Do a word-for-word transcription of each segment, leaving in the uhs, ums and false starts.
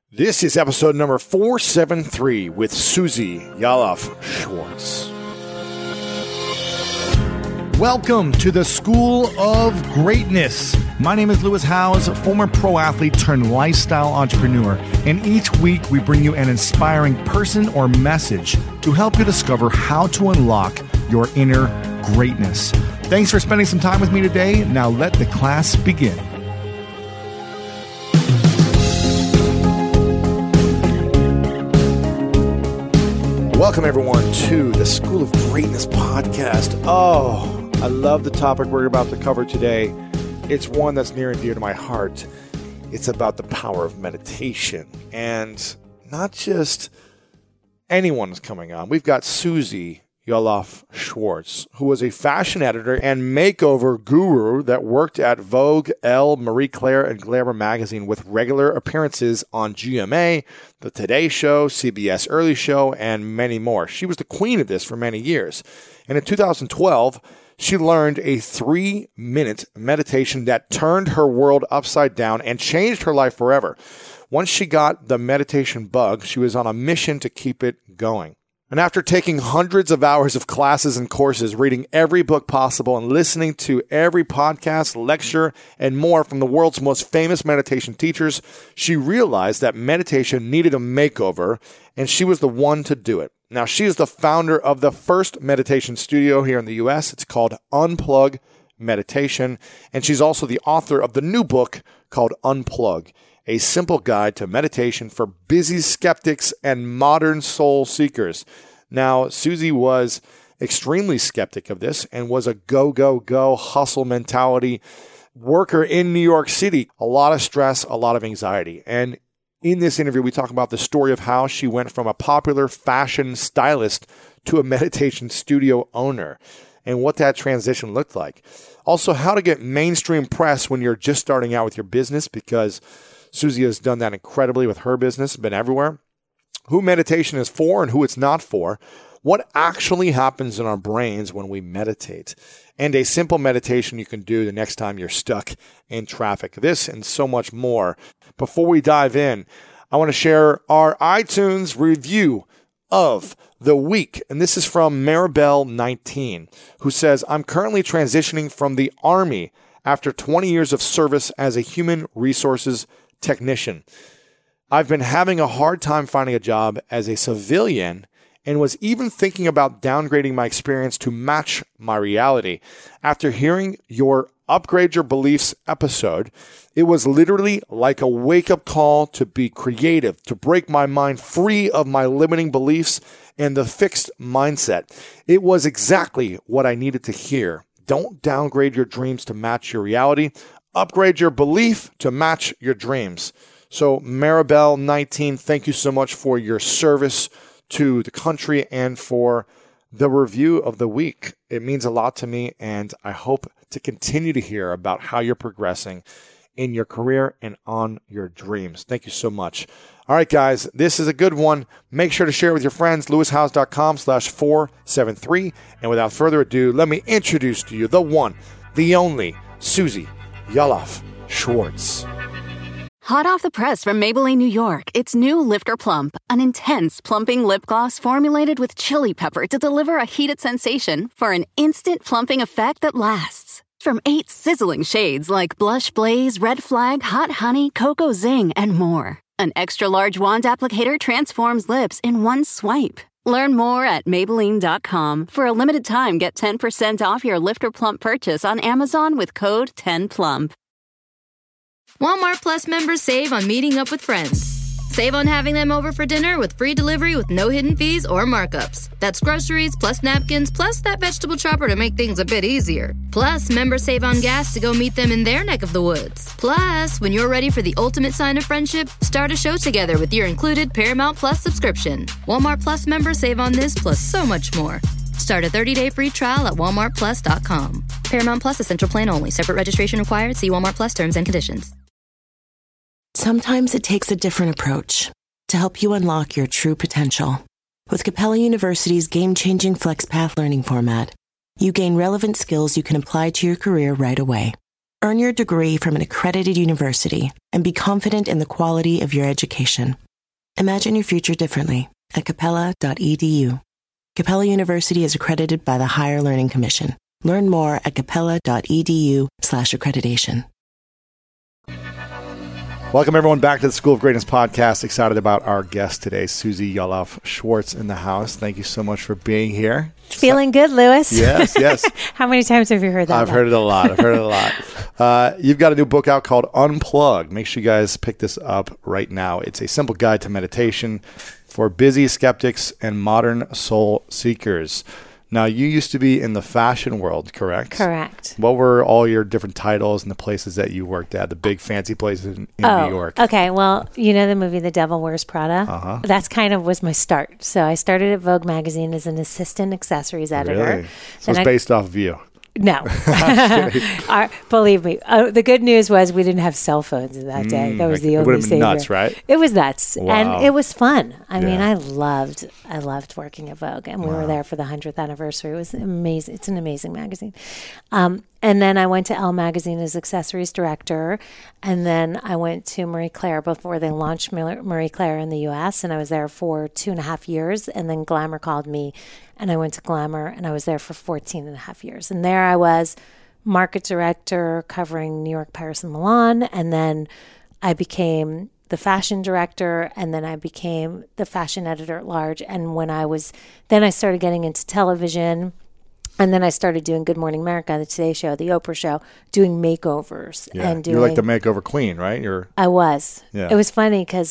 This is episode number four seventy-three with Susie Yalof-Schwartz. Welcome to the School of Greatness. My name is Lewis Howes, former pro athlete turned lifestyle entrepreneur, and each week we bring you an inspiring person or message to help you discover how to unlock your inner greatness. Thanks for spending some time with me today. Now let the class begin. Welcome, everyone, to the School of Greatness podcast. Oh, I love the topic we're about to cover today. It's one that's near and dear to my heart. It's about the power of meditation. And not just anyone's coming on. We've got Susie Yalof-Schwartz, who was a fashion editor and makeover guru that worked at Vogue, Elle, Marie Claire, and Glamour magazine with regular appearances on G M A, The Today Show, C B S Early Show, and many more. She was the queen of this for many years. And in two thousand twelve, she learned a three-minute meditation that turned her world upside down and changed her life forever. Once she got the meditation bug, she was on a mission to keep it going. And after taking hundreds of hours of classes and courses, reading every book possible, and listening to every podcast, lecture, and more from the world's most famous meditation teachers, she realized that meditation needed a makeover, and she was the one to do it. Now, she is the founder of the first meditation studio here in the U S. It's called Unplug Meditation, and she's also the author of the new book called Unplug, a simple guide to meditation for busy skeptics and modern soul seekers. Now, Susie was extremely skeptic of this and was a go, go, go hustle mentality worker in New York City. A lot of stress, a lot of anxiety. And in this interview, we talk about the story of how she went from a popular fashion stylist to a meditation studio owner and what that transition looked like. Also, how to get mainstream press when you're just starting out with your business, because Susie has done that incredibly with her business, been everywhere. Who meditation is for and who it's not for. What actually happens in our brains when we meditate. And a simple meditation you can do the next time you're stuck in traffic. This and so much more. Before we dive in, I want to share our iTunes review of the week. And this is from Maribel nineteen, who says, I'm currently transitioning from the Army after twenty years of service as a human resources technician. I've been having a hard time finding a job as a civilian and was even thinking about downgrading my experience to match my reality. After hearing your Upgrade Your Beliefs episode, it was literally like a wake-up call to be creative, to break my mind free of my limiting beliefs and the fixed mindset. It was exactly what I needed to hear. Don't downgrade your dreams to match your reality. Upgrade your belief to match your dreams. So Maribel nineteen, thank you so much for your service to the country and for the review of the week. It means a lot to me, and I hope to continue to hear about how you're progressing in your career and on your dreams. Thank you so much. All right, guys, this is a good one. Make sure to share it with your friends, lewishowes.com slash 473. And without further ado, let me introduce to you the one, the only, Susie Yalof-Schwartz. Hot off the press from Maybelline, New York, it's new Lifter Plump, an intense plumping lip gloss formulated with chili pepper to deliver a heated sensation for an instant plumping effect that lasts. From eight sizzling shades like Blush Blaze, Red Flag, Hot Honey, Cocoa Zing, and more. An extra-large wand applicator transforms lips in one swipe. Learn more at Maybelline dot com. For a limited time, get ten percent off your Lifter Plump purchase on Amazon with code ten plump. Walmart Plus members save on meeting up with friends. Save on having them over for dinner with free delivery with no hidden fees or markups. That's groceries, plus napkins, plus that vegetable chopper to make things a bit easier. Plus, members save on gas to go meet them in their neck of the woods. Plus, when you're ready for the ultimate sign of friendship, start a show together with your included Paramount Plus subscription. Walmart Plus members save on this plus so much more. Start a thirty-day free trial at walmart plus dot com. Paramount Plus Essential Plan only. Separate registration required. See Walmart Plus terms and conditions. Sometimes it takes a different approach to help you unlock your true potential. With Capella University's game-changing FlexPath learning format, you gain relevant skills you can apply to your career right away. Earn your degree from an accredited university and be confident in the quality of your education. Imagine your future differently at capella dot e d u. Capella University is accredited by the Higher Learning Commission. Learn more at capella dot e d u slash accreditation. Welcome, everyone, back to the School of Greatness podcast. Excited about our guest today, Susie Yalof Schwartz in the house. Thank you so much for being here. Feeling good, Lewis? Yes, yes. How many times have you heard that? I've heard it a lot. I've heard it a lot. Uh, you've got a new book out called Unplug. Make sure you guys pick this up right now. It's a simple guide to meditation for busy skeptics and modern soul seekers. Now, you used to be in the fashion world, correct? Correct. What were all your different titles and the places that you worked at, the big fancy places in, in oh, New York? Okay, well, you know the movie The Devil Wears Prada? Uh-huh. That's kind of was my start. So I started at Vogue magazine as an assistant accessories editor. Really? So it's I, based off of you. No. Our, believe me. Uh, the good news was we didn't have cell phones in that day. Mm, that was like, the it only would have been savior. nuts, right? It was nuts. Wow. And it was fun. I Yeah. mean, I loved I loved working at Vogue. And we Wow. were there for the hundredth anniversary. It was amazing. It's an amazing magazine. Um, and then I went to Elle Magazine as accessories director. And then I went to Marie Claire before they launched Marie Claire in the U S. And I was there for two and a half years. And then Glamour called me. And I went to Glamour. And I was there for fourteen and a half years. And there I was market director covering New York, Paris, and Milan. And then I became the fashion director, and then I became the fashion editor at large. And when I was, then I started getting into television, and then I started doing Good Morning America, the Today Show, the Oprah Show, doing makeovers. Yeah. And doing, You're like the makeover queen, right? You're. I was. Yeah. It was funny because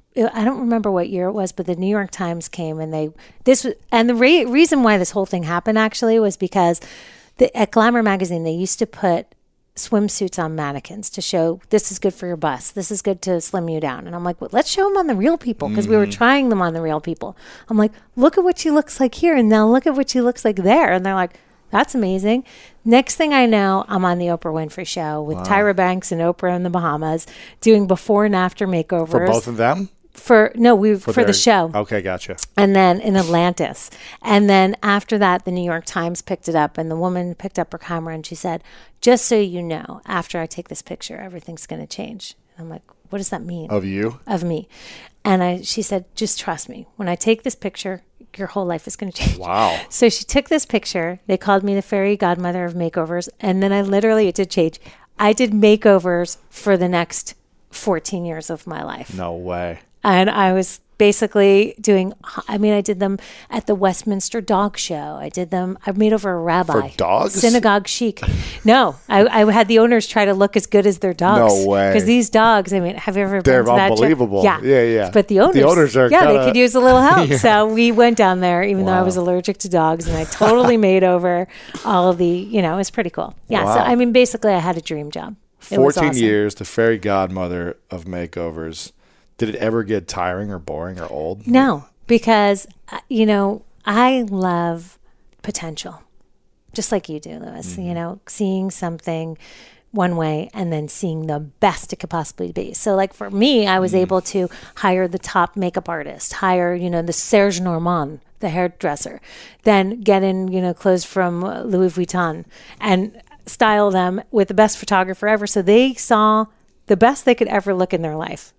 I don't remember what year it was, but the New York Times came and they, this was, and the re- reason why this whole thing happened actually was because The, at Glamour magazine, they used to put swimsuits on mannequins to show this is good for your bust. This is good to slim you down. And I'm like, well, let's show them on the real people because mm. we were trying them on the real people. I'm like, look at what she looks like here. And now look at what she looks like there. And they're like, that's amazing. Next thing I know, I'm on the Oprah Winfrey Show with wow. Tyra Banks and Oprah in the Bahamas doing before and after makeovers. For both of them? For no, we for, for their, the show. Okay, gotcha. And then in Atlantis. And then after that, the New York Times picked it up, and the woman picked up her camera and she said, just so you know, after I take this picture, everything's going to change. And I'm like, what does that mean? Of you? Of me. And I, she said, just trust me. When I take this picture, your whole life is going to change. Wow. So she took this picture. They called me the fairy godmother of makeovers. And then I literally, it did change. I did makeovers for the next fourteen years of my life. No way. And I was basically doing, I mean, I did them at the Westminster Dog Show. I did them, I made over a rabbi. For dogs? Synagogue chic. No, I, I had the owners try to look as good as their dogs. No way. Because these dogs, I mean, have you ever They're been to that? unbelievable. Yeah. Yeah, yeah. But the owners, the owners are yeah, kinda, they could use a little help. Yeah. So we went down there, even wow. though I was allergic to dogs, and I totally made over all of the, you know, it was pretty cool. Yeah. Wow. So, I mean, basically, I had a dream job. It fourteen was awesome. years, the fairy godmother of makeovers. Did it ever get tiring or boring or old? No, because, you know, I love potential, just like you do, Lewis. Mm-hmm. You know, seeing something one way and then seeing the best it could possibly be. So, like for me, I was mm. able to hire the top makeup artist, hire, you know, the Serge Normand, the hairdresser, then get in, you know, clothes from Louis Vuitton and style them with the best photographer ever. So they saw the best they could ever look in their life.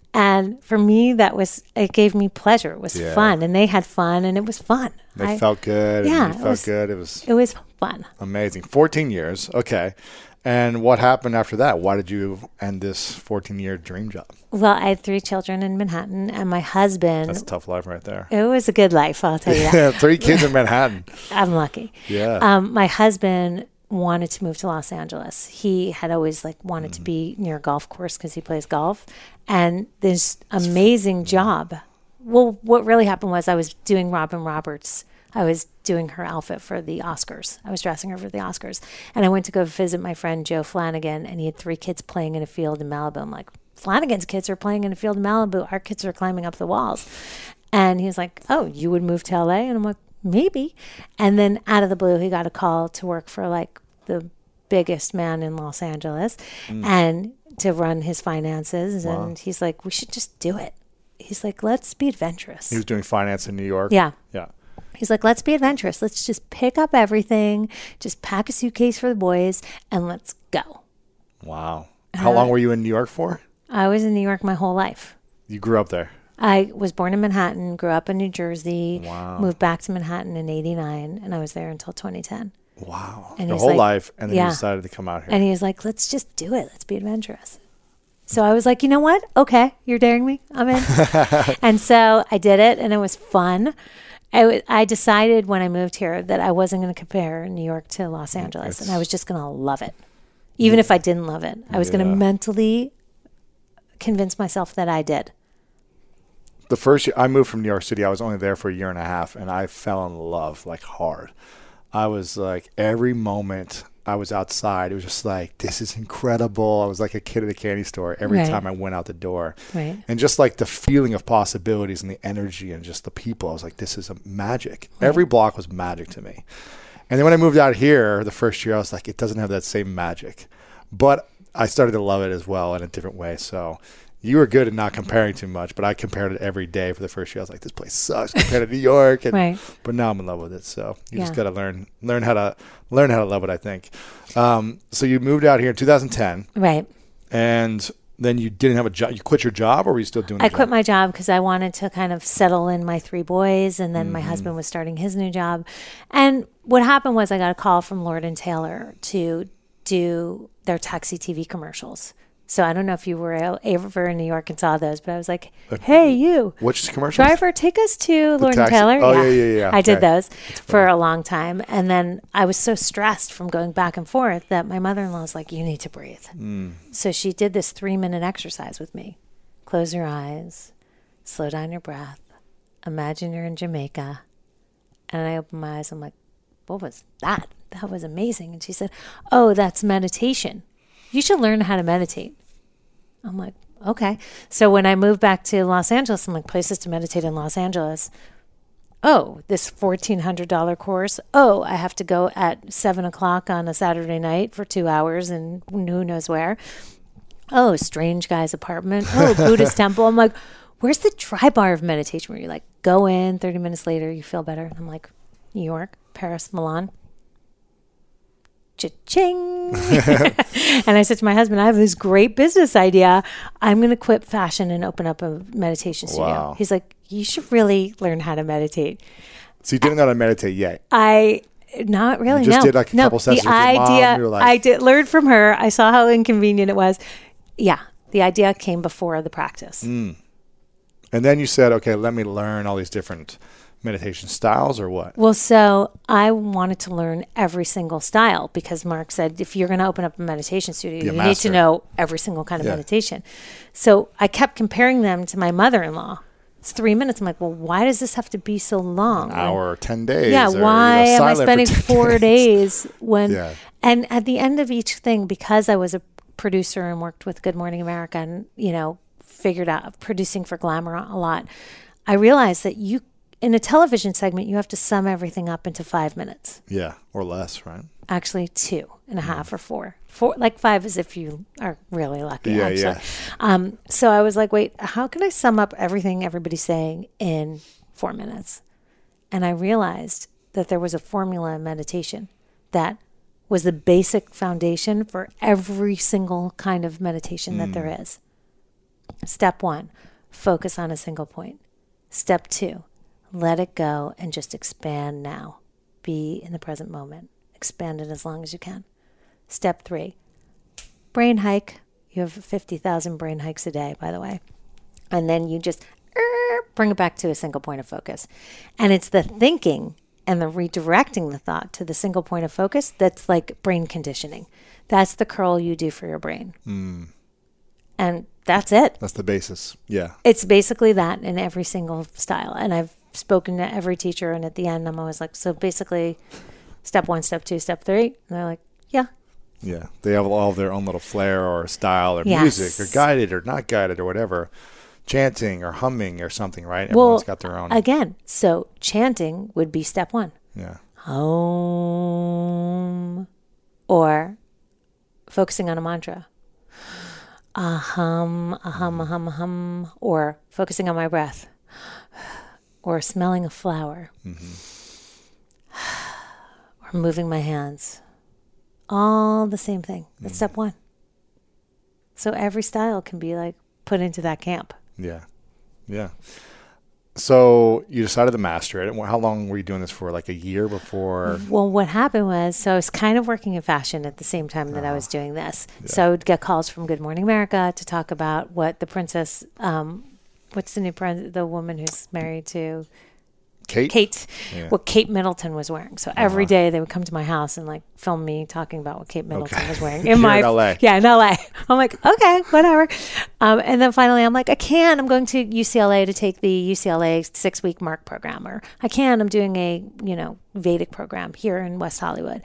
And for me, that was, it gave me pleasure. It was yeah. fun. And they had fun, and it was fun. They I, felt good. Yeah. And you felt was, good. It was It was fun. Amazing. fourteen years. Okay. And what happened after that? Why did you end this fourteen-year dream job? Well, I had three children in Manhattan, and my husband. That's a tough life right there. It was a good life, I'll tell you that. Yeah, three kids in Manhattan. I'm lucky. Yeah. Um, my husband wanted to move to Los Angeles. He had always like wanted mm. to be near a golf course because he plays golf. And this amazing job. Well, what really happened was I was doing Robin Roberts. I was doing her outfit for the Oscars. I was dressing her for the Oscars. And I went to go visit my friend Joe Flanagan, and he had three kids playing in a field in Malibu. I'm like, Flanagan's kids are playing in a field in Malibu. Our kids are climbing up the walls. And he was like, oh, you would move to L A? And I'm like, maybe. And then out of the blue, he got a call to work for like the biggest man in Los Angeles mm. and to run his finances. Wow. And he's like, we should just do it. He's like, let's be adventurous. He was doing finance in New York? Yeah. Yeah. He's like, let's be adventurous. Let's just pick up everything, just pack a suitcase for the boys, and let's go. Wow. How uh, long were you in New York for? I was in New York my whole life. You grew up there? I was born in Manhattan, grew up in New Jersey, wow. moved back to Manhattan in eighty-nine, and I was there until twenty ten. Wow. And your whole like, life, and then yeah. you decided to come out here. And he was like, let's just do it. Let's be adventurous. So I was like, you know what? Okay, you're daring me. I'm in. And so I did it, and it was fun. I, w- I decided when I moved here that I wasn't going to compare New York to Los Angeles, it's, and I was just going to love it. Even yeah. if I didn't love it. I was yeah. going to mentally convince myself that I did. The first year I moved from New York City, I was only there for a year and a half, and I fell in love like hard. I was like, every moment I was outside, it was just like, this is incredible. I was like a kid at a candy store every right. time I went out the door. Right. And just like the feeling of possibilities and the energy and just the people, I was like, this is a magic. Right. Every block was magic to me. And then when I moved out here, the first year, I was like, it doesn't have that same magic. But I started to love it as well in a different way. So you were good at not comparing too much, but I compared it every day for the first year. I was like, this place sucks compared to New York. And, right. But now I'm in love with it. So you yeah. just got to learn learn how to learn how to love it, I think. Um, so you moved out here in two thousand ten. Right. And then you didn't have a job. You quit your job, or were you still doing the I job? quit my job because I wanted to kind of settle in my three boys, and then mm-hmm. my husband was starting his new job. And what happened was I got a call from Lord and Taylor to do their taxi T V commercials. So I don't know if you were ever in New York and saw those, but I was like, hey, you. Which commercials? Driver, take us to the Lord taxi? and Taylor. Oh, yeah, yeah, yeah. yeah. I okay. did those for a long time. And then I was so stressed from going back and forth that my mother-in-law was like, you need to breathe. Mm. So she did this three-minute exercise with me. Close your eyes. Slow down your breath. Imagine you're in Jamaica. And I opened my eyes. I'm like, what was that? That was amazing. And she said, oh, that's meditation. You should learn how to meditate. I'm like, okay. So when I moved back to Los Angeles, I'm like, places to meditate in Los Angeles. Oh, this fourteen hundred dollars course. Oh, I have to go at seven o'clock on a Saturday night for two hours and who knows where. Oh, strange guy's apartment. Oh, Buddhist temple. I'm like, where's the dry bar of meditation where you like go in, thirty minutes later, you feel better? I'm like, New York, Paris, Milan. Cha-ching. And I said to my husband, I have this great business idea. I'm going to quit fashion and open up a meditation studio. Wow. He's like, you should really learn how to meditate. So you didn't know how to meditate yet? I, not really, you just no. did like a no, couple sessions the with your idea, mom. You were like, I did learn from her. I saw how inconvenient it was. Yeah, the idea came before the practice. Mm. And then you said, okay, let me learn all these different meditation styles, or what? Well, so I wanted to learn every single style because Mark said, if you're going to open up a meditation studio, you need to know every single kind of yeah. meditation. So I kept comparing them to my mother-in-law. It's three minutes. I'm like, well, why does this have to be so long? An hour, or ten days. Yeah, or, why you know, am I spending four days, days when, yeah. and at the end of each thing, because I was a producer and worked with Good Morning America and, you know, figured out producing for Glamour a lot, I realized that you in a television segment, you have to sum everything up into five minutes. Yeah, or less, right? Actually, two and a half or four. Four, like five is if you are really lucky, yeah, actually. Yeah. Um, so I was like, wait, how can I sum up everything everybody's saying in four minutes? And I realized that there was a formula in meditation that was the basic foundation for every single kind of meditation mm. that there is. Step one, focus on a single point. Step two, let it go and just expand now. Be in the present moment. Expand it as long as you can. Step three, brain hike. You have fifty thousand brain hikes a day, by the way. And then you just er, bring it back to a single point of focus. And it's the thinking and the redirecting the thought to the single point of focus that's like brain conditioning. That's the curl you do for your brain. Mm. And that's it. That's the basis. Yeah. It's basically that in every single style. And I've spoken to every teacher, and at the end I'm always like, so basically step one, step two, step three, and they're like, yeah. Yeah. They have all of their own little flair or style or yes. music or guided or not guided or whatever, chanting or humming or something, right? Well, Everyone's got their own. Again, so chanting would be step one. Yeah. Om. Or focusing on a mantra. Ahum, ahum, ahum, ahum. Or focusing on my breath. Or smelling a flower, mm-hmm. or moving my hands. All the same thing. That's mm. step one. So every style can be like put into that camp. Yeah. Yeah. So you decided to master it. How long were you doing this for? Like a year before? Well, what happened was, so I was kind of working in fashion at the same time that uh-huh. I was doing this. Yeah. So I would get calls from Good Morning America to talk about what the princess, um, what's the new prince, the woman who's married to Kate? Kate, yeah. what Kate Middleton was wearing. So every uh-huh. day they would come to my house and like film me talking about what Kate Middleton okay. was wearing in my in L A. Yeah, in L A. I'm like, okay, whatever. Um, and then finally I'm like, I can. I'm going to U C L A to take the U C L A six week Mark program, or I can. I'm doing a you know Vedic program here in West Hollywood.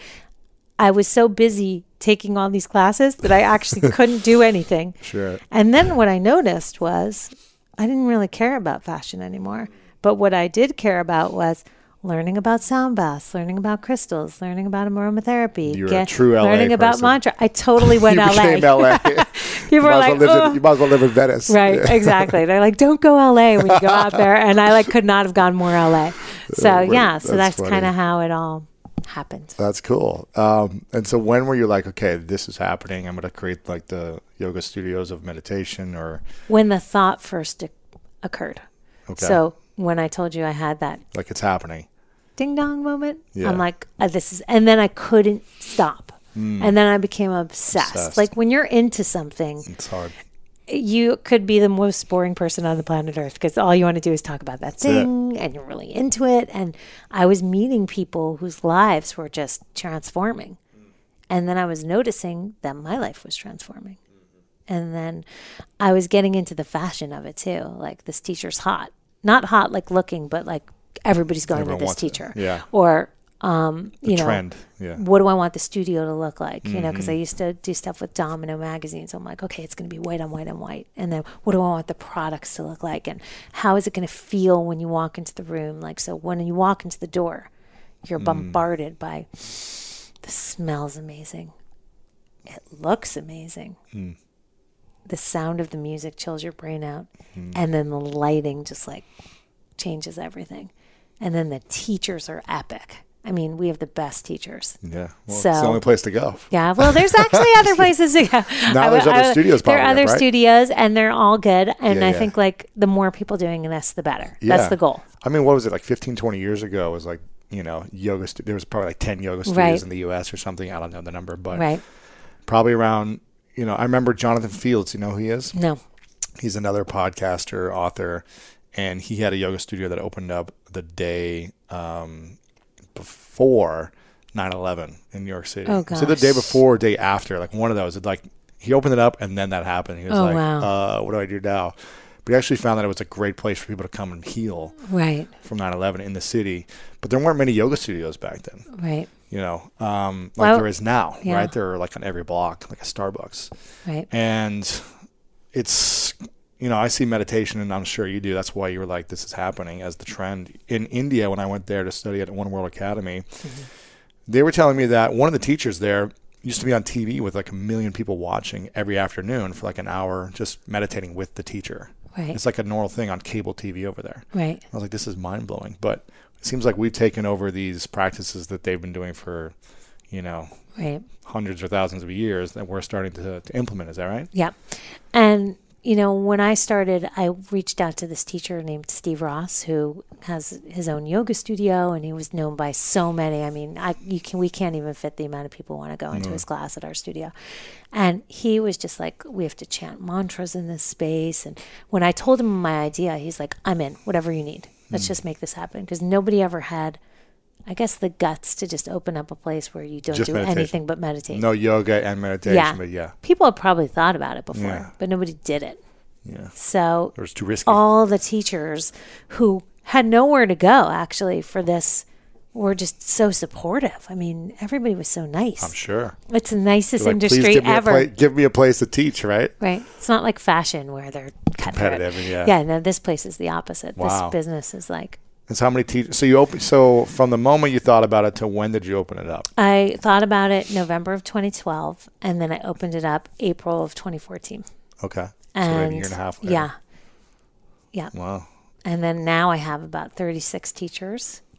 I was so busy taking all these classes that I actually couldn't do anything. Sure. And then what I noticed was I didn't really care about fashion anymore. But what I did care about was learning about sound baths, learning about crystals, learning about aromatherapy. You're get, a true L A learning person. about mantra. I totally went you L A. Became L A. People are like, well oh. in, you might as well live in Venice. Right, yeah. exactly. They're like, don't go L A when you go out there. And I like could not have gone more L A. So uh, yeah, so that's, that's kind of how it all happened. That's cool. Um, and so when were you like, okay, this is happening. I'm going to create like the yoga studios of meditation, or when the thought first o- occurred. Okay. So when I told you I had that like it's happening ding dong moment, yeah. I'm like, uh, this is, and then I couldn't stop. Mm. And then I became obsessed. obsessed. Like when you're into something, it's hard. You could be the most boring person on the planet Earth because all you want to do is talk about that That's thing it. And you're really into it. And I was meeting people whose lives were just transforming. Mm. And then I was noticing that my life was transforming. Mm-hmm. And then I was getting into the fashion of it too. Like this teacher's hot. Not hot like looking, but like everybody's going Everyone to this wants teacher. It. Yeah. Or, um, the you know, trend. Yeah. What do I want the studio to look like? Mm-hmm. You know, because I used to do stuff with Domino magazine. So I'm like, okay, it's going to be white on white on white. And then what do I want the products to look like? And how is it going to feel when you walk into the room? Like, so when you walk into the door, you're mm. bombarded by the smell's amazing. It looks amazing. Mm. The sound of the music chills your brain out. Mm. And then the lighting just like changes everything. And then the teachers are epic. I mean, we have the best teachers. Yeah. Well, so, it's the only place to go. Yeah. Well, there's actually other places to go. Now there's I, other I, studios There are popping other up, right? studios, and they're all good. And yeah, I yeah. think, like, the more people doing this, the better. Yeah. That's the goal. I mean, what was it, like fifteen, twenty years ago? It was like, you know, yoga. Stu- there was probably like ten yoga studios right. in the U S or something. I don't know the number, but right. probably around, you know, I remember Jonathan Fields. You know who he is? No. He's another podcaster, author, and he had a yoga studio that opened up the day um, before nine eleven in New York City. Oh, gosh. So the day before, or day after, like one of those. It like he opened it up, and then that happened. He was oh, like, wow. uh, "What do I do now?" But he actually found that it was a great place for people to come and heal right. from nine eleven in the city. But there weren't many yoga studios back then. Right. You know, um, like well, there is now, yeah. right? There are like on every block, like a Starbucks. Right. And it's, you know, I see meditation, and I'm sure you do. That's why you were like, this is happening as the trend. In India, when I went there to study at One World Academy, mm-hmm. they were telling me that one of the teachers there used to be on T V with like a million people watching every afternoon for like an hour, just meditating with the teacher. Right. It's like a normal thing on cable T V over there. Right. I was like, this is mind-blowing. But it seems like we've taken over these practices that they've been doing for, you know, right. hundreds or thousands of years that we're starting to, to implement. Is that right? Yeah. And, you know, when I started, I reached out to this teacher named Steve Ross, who has his own yoga studio, and he was known by so many. I mean, I you can we can't even fit the amount of people who want to go into mm. his class at our studio. And he was just like, we have to chant mantras in this space. And when I told him my idea, he's like, I'm in, whatever you need. Let's mm. just make this happen. Because nobody ever had, I guess, the guts to just open up a place where you don't just do meditation. anything but meditate. No yoga and meditation, yeah. but yeah. People have probably thought about it before, yeah. but nobody did it. Yeah. So it was too risky. All the teachers who had nowhere to go, actually, for this were just so supportive. I mean, everybody was so nice. I'm sure. It's the nicest like, industry give ever. Pla- give me a place to teach, right? Right. It's not like fashion where they're competitive. And yeah. Yeah. No, this place is the opposite. Wow. This business is like. And so how many teachers? So you open. So from the moment you thought about it to when did you open it up? I thought about it November of twenty twelve, and then I opened it up April of twenty fourteen. Okay. And so maybe a year and a half later. Yeah. Yeah. Wow. And then now I have about thirty-six teachers.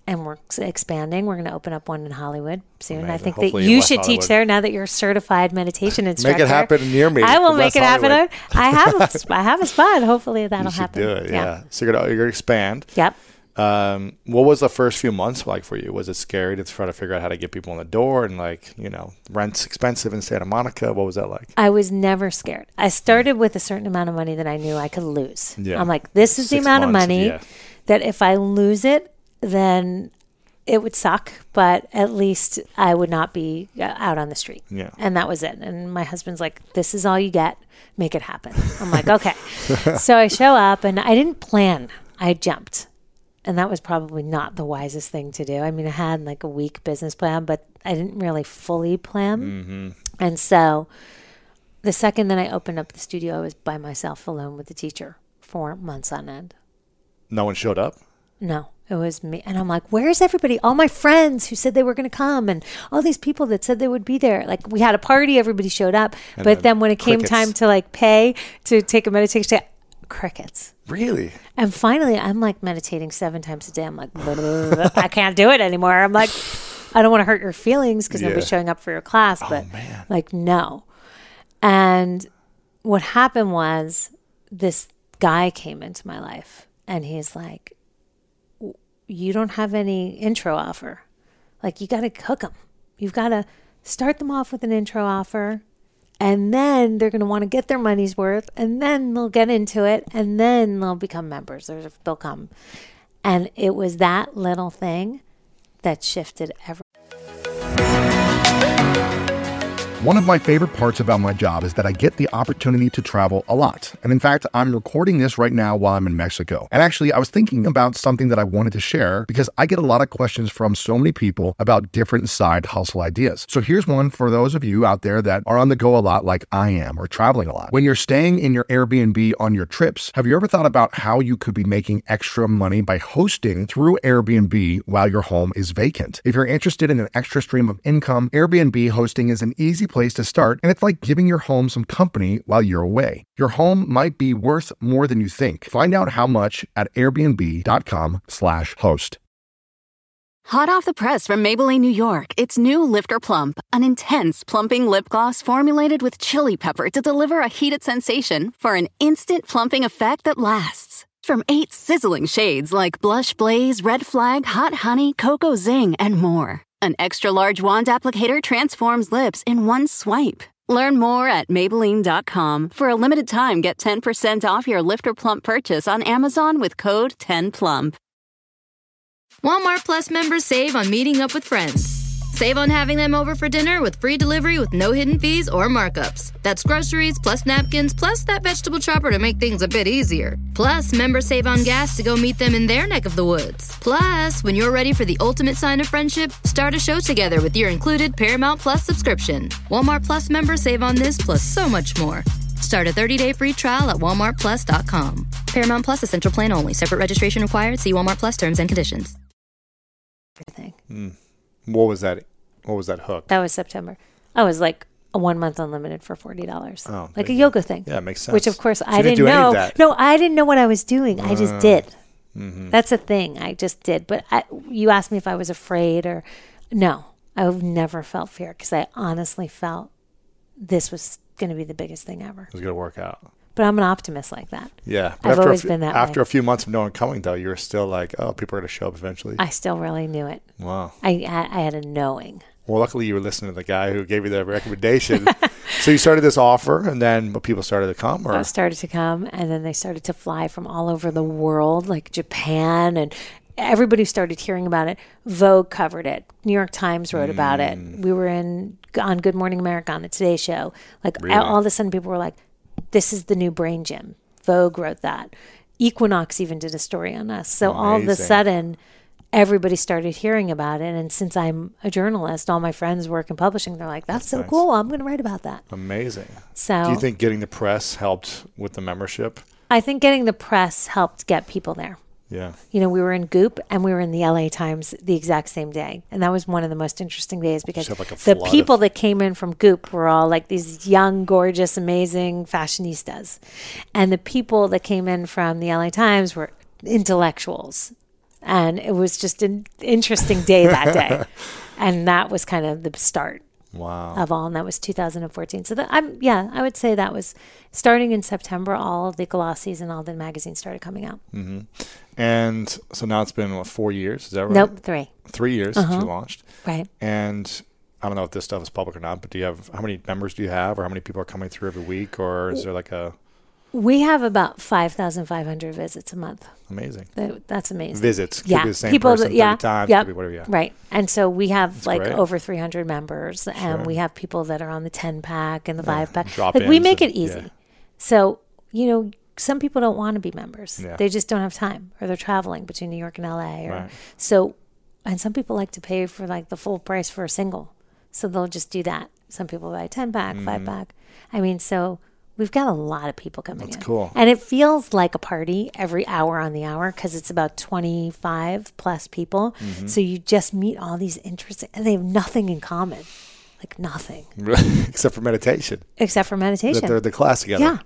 and we're expanding. We're going to open up one in Hollywood soon. Amazing. I think Hopefully that in you West should Hollywood. teach there now that you're a certified meditation instructor. Make it happen near me. I will in make West it happen. Hollywood. I have a, I have a spot. Hopefully that'll You should happen. do it, yeah. So you're going you're to expand. Yep. Um, what was the first few months like for you? Was it scary to try to figure out how to get people in the door and like, you know, rent's expensive in Santa Monica? What was that like? I was never scared. I started with a certain amount of money that I knew I could lose. Yeah. I'm like, this is Six the amount of months, money yeah. that if I lose it, then it would suck, but at least I would not be uh, out on the street. Yeah. And that was it. And my husband's like, this is all you get. Make it happen. I'm like, okay. So I show up and I didn't plan. I jumped. And that was probably not the wisest thing to do. I mean, I had like a week business plan, but I didn't really fully plan. Mm-hmm. And so the second that I opened up the studio, I was by myself alone with the teacher for months on end. No one showed up? No, it was me. And I'm like, where's everybody? All my friends who said they were going to come and all these people that said they would be there. Like we had a party, everybody showed up. And but then then when it came crickets. time to like pay to take a meditation, crickets. Really? And finally, I'm like meditating seven times a day. I'm like, I can't do it anymore. I'm like, I don't want to hurt your feelings because Yeah. nobody's showing up for your class. But Oh, man. like, no. And what happened was this guy came into my life and he's like, you don't have any intro offer. Like, you got to hook them. You've got to start them off with an intro offer. And then they're going to want to get their money's worth. And then they'll get into it. And then they'll become members or they'll come. And it was that little thing that shifted everything. One of my favorite parts about my job is that I get the opportunity to travel a lot. And in fact, I'm recording this right now while I'm in Mexico. And actually, I was thinking about something that I wanted to share because I get a lot of questions from so many people about different side hustle ideas. So here's one for those of you out there that are on the go a lot like I am or traveling a lot. When you're staying in your Airbnb on your trips, have you ever thought about how you could be making extra money by hosting through Airbnb while your home is vacant? If you're interested in an extra stream of income, Airbnb hosting is an easy place to start, and it's like giving your home some company while you're away. Your home might be worth more than you think. Find out how much at airbnb.com slash host. Hot off the press from Maybelline, New York, it's new Lifter Plump, an intense plumping lip gloss formulated with chili pepper to deliver a heated sensation for an instant plumping effect that lasts. From eight sizzling shades like Blush Blaze, Red Flag, Hot Honey, Cocoa Zing, and more. An extra-large wand applicator transforms lips in one swipe. Learn more at Maybelline dot com. For a limited time, get ten percent off your Lifter Plump purchase on Amazon with code ten plump. Walmart Plus members save on meeting up with friends. Save on having them over for dinner with free delivery with no hidden fees or markups. That's groceries plus napkins plus that vegetable chopper to make things a bit easier. Plus, members save on gas to go meet them in their neck of the woods. Plus, when you're ready for the ultimate sign of friendship, start a show together with your included Paramount Plus subscription. Walmart Plus members save on this plus so much more. Start a thirty-day free trial at walmart plus dot com. Paramount Plus Essential Plan only. Separate registration required. See Walmart Plus terms and conditions. Mm. What was that? What was that hook? That was September. I was like a one month unlimited for forty dollars. Oh, like a you yoga thing. Yeah, it makes sense. Which of course So I you didn't, didn't do any of know. that. No, I didn't know what I was doing. I just Uh, did. Mm-hmm. That's a thing. I just did. But I, you asked me if I was afraid or no. I've never felt fear because I honestly felt this was going to be the biggest thing ever. It was going to work out. But I'm an optimist like that. Yeah. I've after always a few, been that After way. a few months of no one coming, though, you were still like, oh, people are going to show up eventually. I still really knew it. Wow. I, I, I had a knowing. Well, luckily you were listening to the guy who gave you the recommendation. So you started this offer, and then but people started to come? Or? I started to come, and then they started to fly from all over the world, like Japan, and everybody started hearing about it. Vogue covered it. New York Times wrote about it. We were in on Good Morning America on the Today Show. Like Really? all of a sudden, people were like, "This is the new brain gym." Vogue wrote that. Equinox even did a story on us. So all of a Amazing. sudden, everybody started hearing about it. And since I'm a journalist, all my friends work in publishing. They're like, "That's, so nice. cool. I'm going to write about that." Amazing. So Do you think getting the press helped with the membership? I think getting the press helped get people there. Yeah. You know, we were in Goop and we were in the L A Times the exact same day. And that was one of the most interesting days because have like a the flood people of- that came in from Goop were all like these young, gorgeous, amazing fashionistas. And the people that came in from the L A Times were intellectuals. And it was just an interesting day that day. And that was kind of the start wow. of all. And that was two thousand fourteen. So that, I'm, yeah, I would say that was starting in September, all of the glossies and all the magazines started coming out. Mm-hmm. And so now it's been, what, four years? Is that right? Nope, three. Three years Uh-huh. since you launched. Right. And I don't know if this stuff is public or not, but do you have, how many members do you have, or how many people are coming through every week, or is there like a... We have about five thousand five hundred visits a month. Amazing. That, that's amazing. Visits. Could Yeah. be the same People person that- yeah. thirty times, Yep. could be whatever, yeah. Right. And so we have That's like great. over three hundred members, Sure. and we have people that are on the ten pack and the Yeah. five pack. Drop-ins Like we make and- it easy. yeah. So, you know, some people don't want to be members. Yeah. They just don't have time, or they're traveling between New York and L A. Or, Right. So, and some people like to pay for like the full price for a single. So they'll just do that. Some people buy a ten pack, Mm-hmm. five pack. I mean, so we've got a lot of people coming That's in. cool. And it feels like a party every hour on the hour because it's about twenty-five plus people. Mm-hmm. So you just meet all these interesting, and they have nothing in common. Like nothing. Except for meditation. Except for That meditation. they're the class together. Yeah.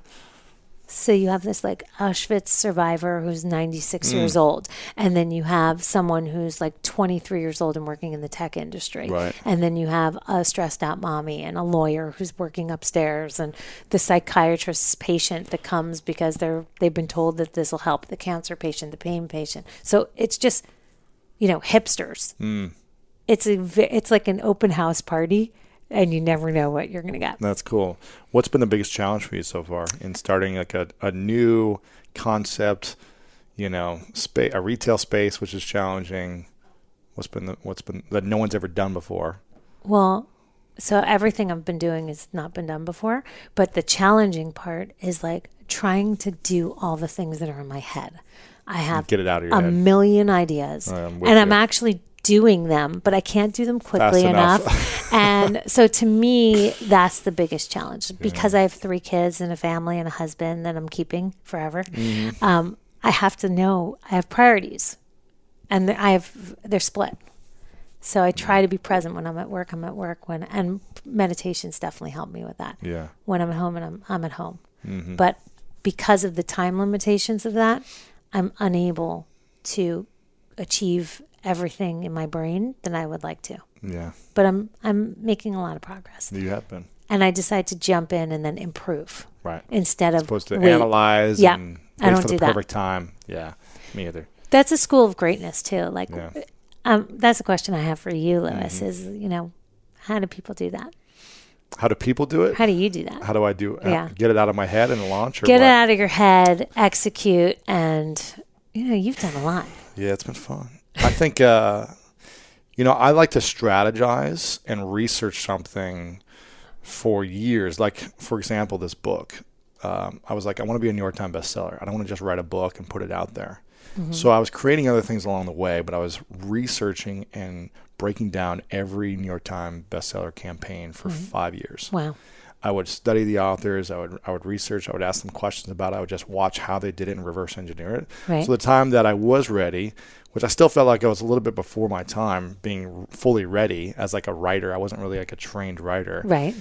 So you have this like Auschwitz survivor who's ninety-six Mm. years old. And then you have someone who's like twenty-three years old and working in the tech industry. Right. And then you have a stressed out mommy and a lawyer who's working upstairs, and the psychiatrist's patient that comes because they're they've been told that this will help the cancer patient, the pain patient. So it's just, you know, hipsters. Mm. It's a ve- it's like an open house party, and you never know what you're going to get. That's cool. What's been the biggest challenge for you so far in starting like a, a new concept, you know, spa- a retail space, which is challenging? What's been the, what's been that no one's ever done before? Well, so everything I've been doing has not been done before, but the challenging part is like trying to do all the things that are in my head. I have Get it out of your a head. million ideas, I'm with and I'm you. actually doing them, but I can't do them quickly enough. enough. And so to me, that's the biggest challenge because I have three kids and a family and a husband that I'm keeping forever. Mm-hmm. Um, I have to know I have priorities, and I have they're split. So I try to be present when I'm at work. I'm at work when, and meditations definitely help me with that. Yeah. When I'm at home and I'm I'm at home, Mm-hmm. but because of the time limitations of that, I'm unable to achieve everything in my brain that I would like to. Yeah. But I'm I'm making a lot of progress, You have been. and I decide to jump in and then improve Right. instead of Supposed to wait. analyze Yeah, and I wait don't for do the that. perfect time. Yeah. Me either. That's a school of greatness too. Like, Yeah. um, that's a question I have for you, Lewis. Mm-hmm. Is you know, how do people do that? How do people do it? How do you do that? How do I do uh, Yeah. get it out of my head and launch? Or Get what? it out of your head, execute, and you know, you've done a lot. Yeah, it's been fun. I think, uh, you know, I like to strategize and research something for years. Like, for example, this book. Um, I was like, I want to be a New York Times bestseller. I don't want to just write a book and put it out there. Mm-hmm. So I was creating other things along the way, but I was researching and breaking down every New York Times bestseller campaign for Mm-hmm. five years. Wow. I would study the authors. I would I would research. I would ask them questions about it. I would just watch how they did it and reverse engineer it. Right. So the time that I was ready, which I still felt like I was a little bit before my time being fully ready as like a writer. I wasn't really like a trained writer. Right.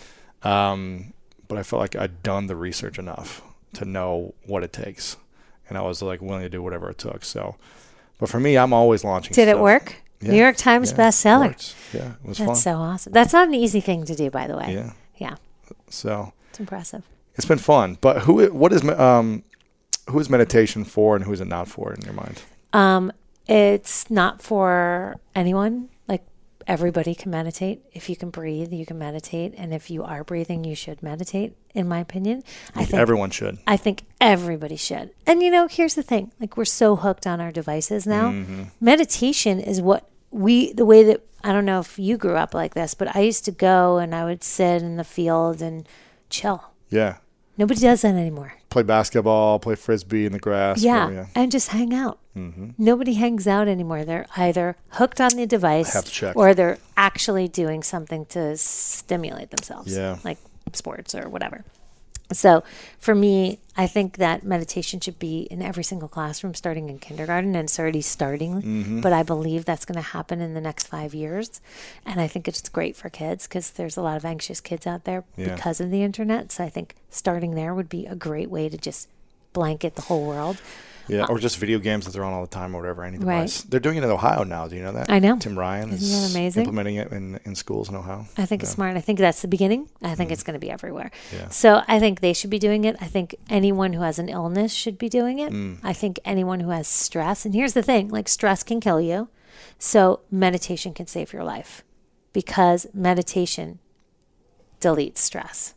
Um, but I felt like I'd done the research enough to know what it takes. And I was like willing to do whatever it took. So, but for me, I'm always launching Did it stuff. work? Yeah. New York Times Yeah, bestseller. worked. Yeah, it was That's fun. so awesome. That's not an easy thing to do, by the way. Yeah. Yeah. So It's impressive. it's been fun. But who? What is um, who is meditation for, and who is it not for in your mind? Um, it's not for anyone. Like everybody can meditate. If you can breathe, you can meditate. And if you are breathing, you should meditate, in my opinion. I think Everyone should. I think everybody should. And you know, here's the thing. Like we're so hooked on our devices now. Mm-hmm. Meditation is what we the way that I don't know if you grew up like this, but I used to go and I would sit in the field and chill. Yeah. Nobody does that anymore. Play basketball, play frisbee in the grass. Yeah, whatever, and just hang out. Mm-hmm. Nobody hangs out anymore. They're either hooked on the device Have to check. or they're actually doing something to stimulate themselves, Yeah. like sports or whatever. So for me, I think that meditation should be in every single classroom starting in kindergarten, and it's already starting, Mm-hmm. but I believe that's going to happen in the next five years. And I think it's great for kids because there's a lot of anxious kids out there Yeah. because of the internet. So I think starting there would be a great way to just blanket the whole world. Yeah, or just video games that they're on all the time or whatever, any device. Right. They're doing it in Ohio now. Do you know that? I know. Tim Ryan Isn't is that amazing? implementing it in, in schools in Ohio. I think yeah. it's smart. I think that's the beginning. I think mm. it's going to be everywhere. Yeah. So I think they should be doing it. I think anyone who has an illness should be doing it. Mm. I think anyone who has stress. And here's the thing, like stress can kill you. So meditation can save your life because meditation deletes stress.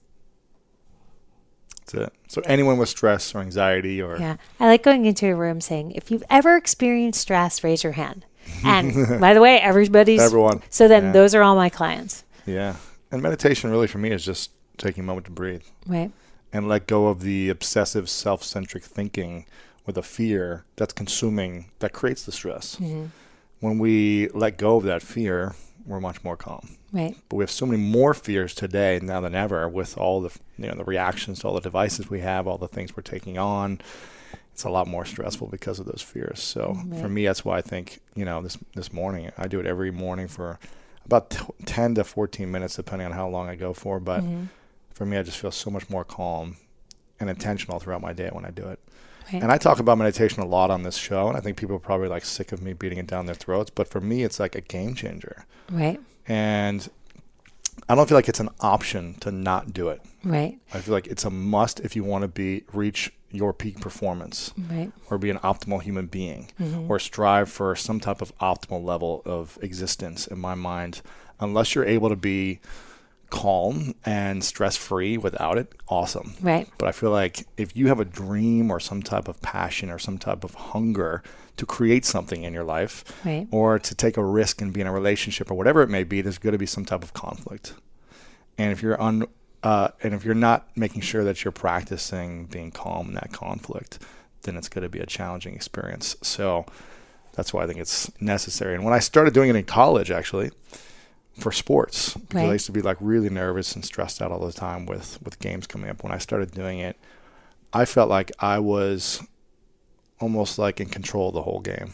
That's it. So anyone with stress or anxiety or... Yeah. I like going into a room saying, if you've ever experienced stress, raise your hand. And by the way, everybody's... Everyone. So then yeah. those are all my clients. Yeah. And meditation really for me is just taking a moment to breathe. Right. And let go of the obsessive self-centric thinking with a fear that's consuming, that creates the stress. Mm-hmm. When we let go of that fear, we're much more calm. Right. But we have so many more fears today now than ever with all the you know the reactions to all the devices we have, all the things we're taking on. It's a lot more stressful because of those fears. So right. for me, that's why I think, you know, this this morning, I do it every morning for about t- ten to fourteen minutes, depending on how long I go for. But mm-hmm. for me, I just feel so much more calm and intentional throughout my day when I do it. Right. And I talk about meditation a lot on this show, and I think people are probably like sick of me beating it down their throats. But for me, it's like a game changer. Right. And I don't feel like it's an option to not do it. Right. I feel like it's a must if you want to be reach your peak performance, right. or be an optimal human being, mm-hmm. or strive for some type of optimal level of existence. In my mind, unless you're able to be calm and stress-free without it, awesome. Right. But I feel like if you have a dream or some type of passion or some type of hunger to create something in your life, right. or to take a risk and be in a relationship or whatever it may be, there's going to be some type of conflict. And if you're un, uh, and if you're not making sure that you're practicing being calm in that conflict, then it's going to be a challenging experience. So that's why I think it's necessary. And when I started doing it in college, actually, for sports, because right. I used to be like really nervous and stressed out all the time with, with games coming up. When I started doing it, I felt like I was almost like in control of the whole game.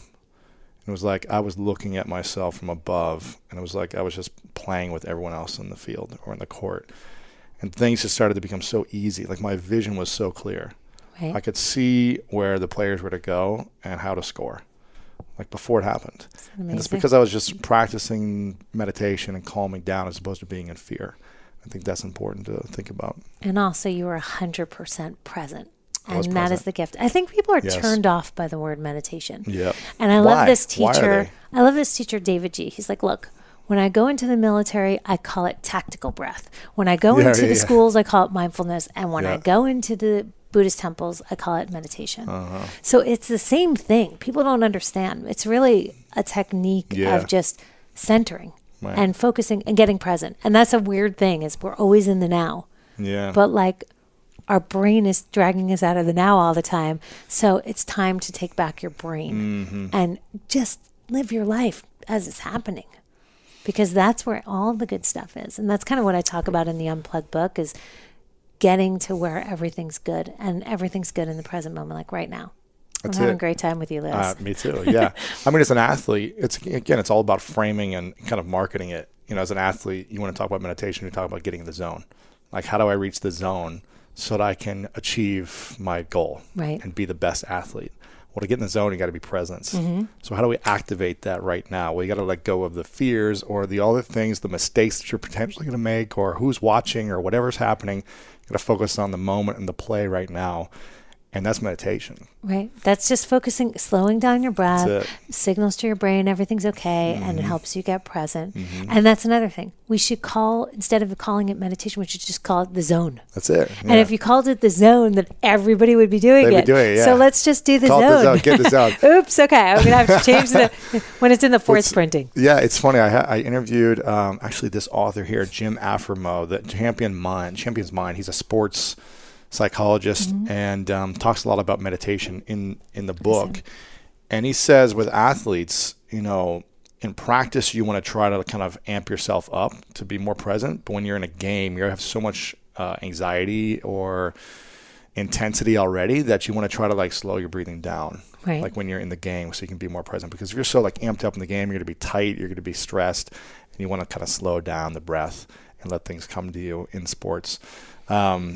It was like I was looking at myself from above, and it was like I was just playing with everyone else in the field or in the court. And things just started to become so easy. Like my vision was so clear. Right. I could see where the players were to go and how to score, like before it happened. And it's because I was just practicing meditation and calming down as opposed to being in fear. I think that's important to think about. And also you were one hundred percent present. And that present. is the gift. I think people are yes. turned off by the word meditation. Yep. And I Why? love this Why are teacher. they? I love this teacher, David G. He's like, look, when I go into the military, I call it tactical breath. When I go Yeah, into yeah, the yeah. schools, I call it mindfulness. And when Yeah. I go into the Buddhist temples, I call it meditation. Uh-huh. So it's the same thing. People don't understand. It's really a technique Yeah. of just centering Right. and focusing and getting present. And that's a weird thing is we're always in the now. Yeah. But like our brain is dragging us out of the now all the time. So it's time to take back your brain mm-hmm. and just live your life as it's happening. Because that's where all the good stuff is. And that's kind of what I talk about in the Unplugged book is getting to where everything's good. And everything's good in the present moment, like right now. That's I'm having it. a great time with you, Liz. Uh, me too. Yeah. I mean, as an athlete, it's again, it's all about framing and kind of marketing it. You know, as an athlete, you want to talk about meditation, you talk about getting in the zone. Like, how do I reach the zone so that I can achieve my goal Right. and be the best athlete? Well, to get in the zone, you got to be present. Mm-hmm. So how do we activate that right now? Well, you got to let go of the fears or the other things, the mistakes that you're potentially going to make, or who's watching, or whatever's happening. You got to focus on the moment and the play right now. And that's meditation. Right. That's just focusing, slowing down your breath, That's signals to your brain everything's okay, Mm-hmm. and it helps you get present. Mm-hmm. And that's another thing. We should call, instead of calling it meditation, we should just call it the zone. That's it. Yeah. And if you called it the zone, then everybody would be doing They'd it. be doing it, yeah. So let's just do the Call it zone. the zone. Get the zone. Oops. Okay. I'm going to have to change the, when it's in the fourth What's- printing. Yeah, it's funny. I, ha- I interviewed um, actually this author here, Jim Afremo, the Champion Mind, Champion's Mind. He's a sports psychologist Mm-hmm. and um, talks a lot about meditation in, in the book. And he says with athletes, you know, in practice, you want to try to kind of amp yourself up to be more present. But when you're in a game, you have so much uh, anxiety or intensity already that you want to try to like slow your breathing down. Right. Like when you're in the game, so you can be more present. Because if you're so like amped up in the game, you're going to be tight, you're going to be stressed, and you want to kind of slow down the breath and let things come to you in sports. Um,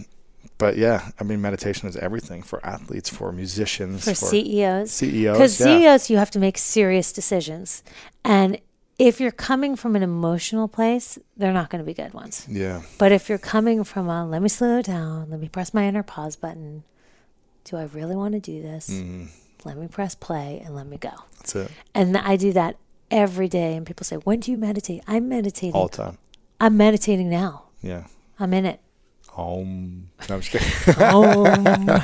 But yeah, I mean, meditation is everything for athletes, for musicians, for, for C E Os. C E Os, Because yeah. C E Os, you have to make serious decisions. And if you're coming from an emotional place, they're not going to be good ones. Yeah. But if you're coming from a, let me slow down, let me press my inner pause button. Do I really want to do this? Mm-hmm. Let me press play and let me go. That's it. And I do that every day. And people say, when do you meditate? I'm meditating. All the time. I'm meditating now. Yeah. I'm in it. Um, no, I'm just kidding. Um,